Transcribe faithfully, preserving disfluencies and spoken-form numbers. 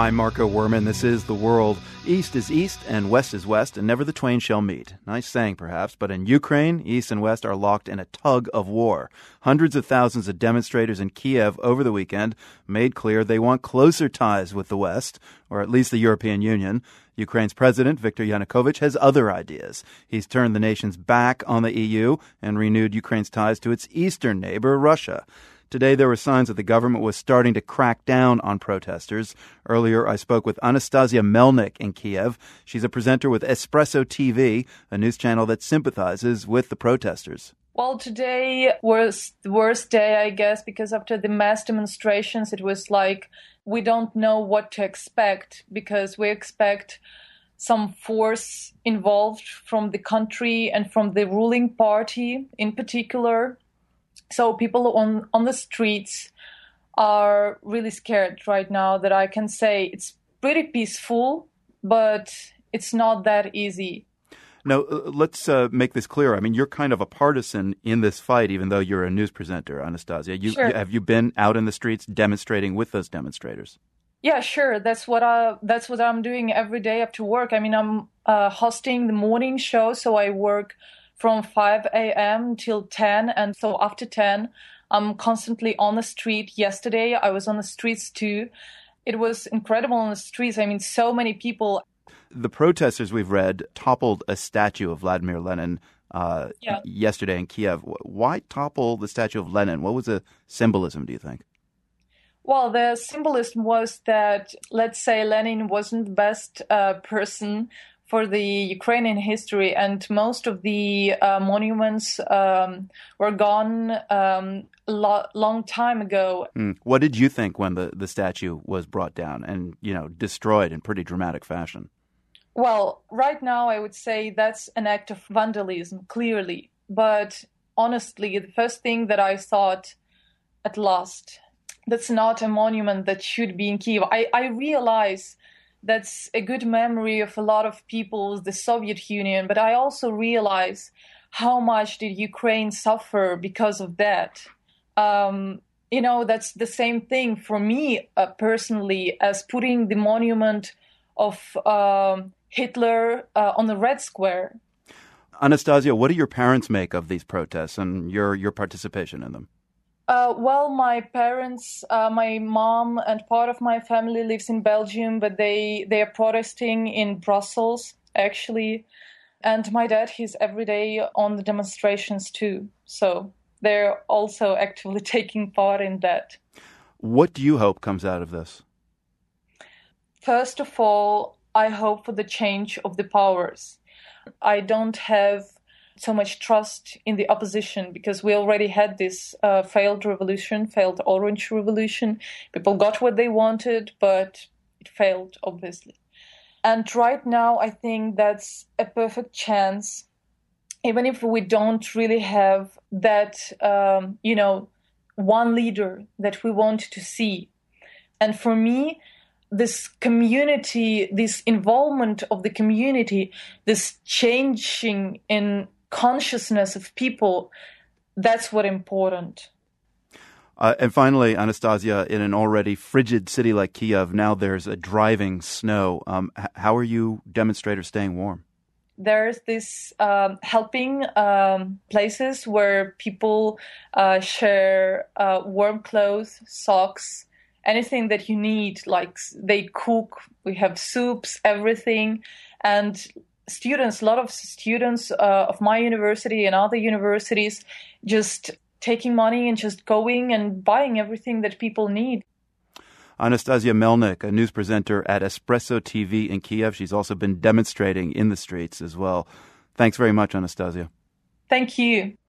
I'm Marco Werman. This is The World. East is east and west is west, and never the twain shall meet. Nice saying, perhaps, but in Ukraine, east and west are locked in a tug of war. Hundreds of thousands of demonstrators in Kiev over the weekend made clear they want closer ties with the West, or at least the European Union. Ukraine's president, Viktor Yanukovych, has other ideas. He's turned the nation's back on the E U and renewed Ukraine's ties to its eastern neighbor, Russia. Today, there were signs that the government was starting to crack down on protesters. Earlier, I spoke with Anastasia Melnyk in Kiev. She's a presenter with Espresso T V, a news channel that sympathizes with the protesters. Well, today was the worst day, I guess, because after the mass demonstrations, it was like we don't know what to expect, because we expect some force involved from the country and from the ruling party in particular. So people on, on the streets are really scared right now. That I can say it's pretty peaceful, but it's not that easy. Now, let's uh, make this clear. I mean, you're kind of a partisan in this fight, even though you're a news presenter, Anastasia. You, sure. you, have you been out in the streets demonstrating with those demonstrators? Yeah, sure. That's what I, that's what I'm doing every day after work. I mean, I'm uh, hosting the morning show, so I work from five a.m. till ten. And so after ten, I'm constantly on the street. Yesterday, I was on the streets too. It was incredible on the streets. I mean, so many people. The protesters, we've read, toppled a statue of Vladimir Lenin uh, yeah. yesterday in Kiev. Why topple the statue of Lenin? What was the symbolism, do you think? Well, the symbolism was that, let's say, Lenin wasn't the best uh, person for the Ukrainian history, and most of the uh, monuments um, were gone um, a lo- long time ago. Mm. What did you think when the, the statue was brought down and, you know, destroyed in pretty dramatic fashion? Well, right now I would say that's an act of vandalism, clearly. But honestly, the first thing that I thought, at last, that's not a monument that should be in Kyiv. I, I realize that's a good memory of a lot of people, the Soviet Union, but I also realize how much did Ukraine suffer because of that. Um, you know, that's the same thing for me uh, personally as putting the monument of um, Hitler uh, on the Red Square. Anastasia, what do your parents make of these protests and your, your participation in them? Uh, well, my parents, uh, my mom and part of my family lives in Belgium, but they, they are protesting in Brussels, actually. And my dad, he's every day on the demonstrations too. So they're also actively taking part in that. What do you hope comes out of this? First of all, I hope for the change of the powers. I don't have so much trust in the opposition because we already had this uh, failed revolution, failed Orange Revolution. People got what they wanted, but it failed, obviously. And right now, I think that's a perfect chance, even if we don't really have that, um, you know, one leader that we want to see. And for me, this community, this involvement of the community, this changing in consciousness of people, that's what important. Uh, and finally, Anastasia, in an already frigid city like Kiev, now there's a driving snow. Um, h- how are you demonstrators staying warm? There's this um, helping um, places where people uh, share uh, warm clothes, socks, anything that you need. Like they cook, we have soups, everything. And students, a lot of students uh, of my university and other universities just taking money and just going and buying everything that people need. Anastasia Melnyk, a news presenter at Espresso T V in Kiev. She's also been demonstrating in the streets as well. Thanks very much, Anastasia. Thank you.